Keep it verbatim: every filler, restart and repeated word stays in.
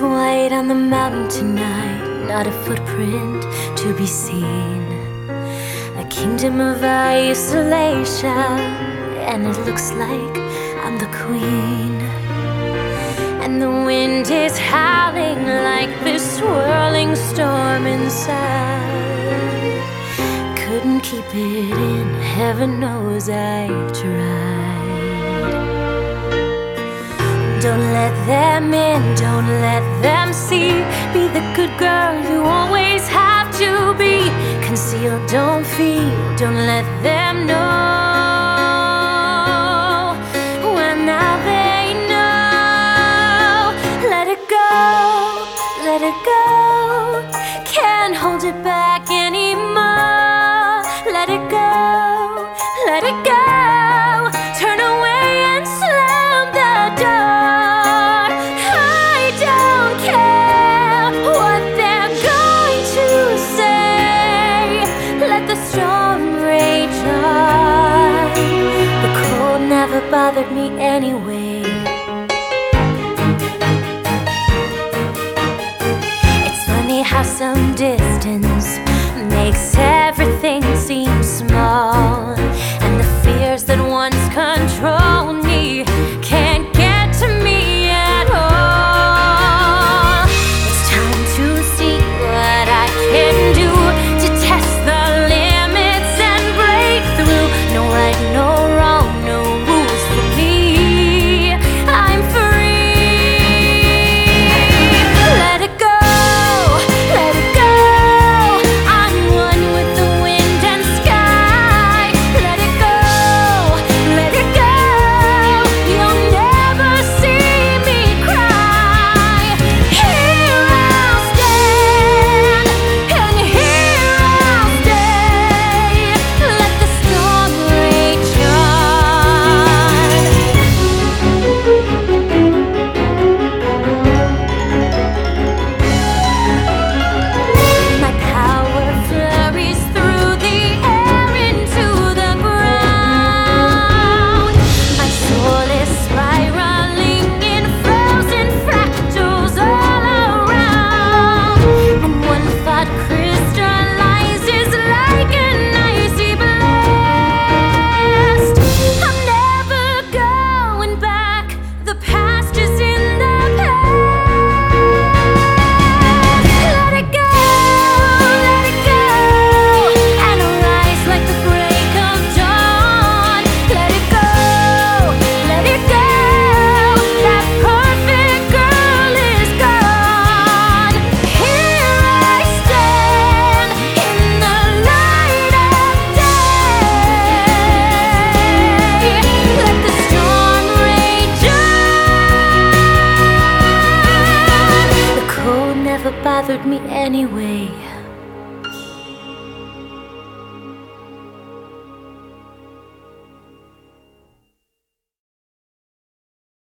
white on the mountain tonight, not a footprint to be seen. A kingdom of isolation, and it looks like I'm the queen. And the wind is howling like this swirling storm inside. Couldn't keep it in, heaven knows I tried. Don't let them in, don't let them see. Be the good girl you always have to be. Conceal, don't feel, don't let them know. When now they know. Let it go, let it go. Can't hold it back anymore. Let it go, let it go. Turn away and slam the door. I don't care what they're going to say. Let the storm rage on. The cold never bothered me anyway. It's funny how some distance makes everything seem small, and the fears that once controlled me can't get to me at all. It's time to see what I can do to test the limits and break through. No right, no wrong, no rules for me. I'm free. Let it go, let it go. I'm one with the wind and sky. Let it go, let it go. You'll never see me cry. Here I'll stand, and here I'll stay. Let the storm rage on. My power flurries through the air into the ground. My soul is spiraling in frozen fractals all around. And one thought crystallizes like an icy blast. I'm never going back. The past is in the past. Let it go, let it go, and arise like the break of dawn. Let it go, let it go. That perfect girl is gone. Here I stand in the light of day. Let the storm rage on. The cold never bothered me anyway.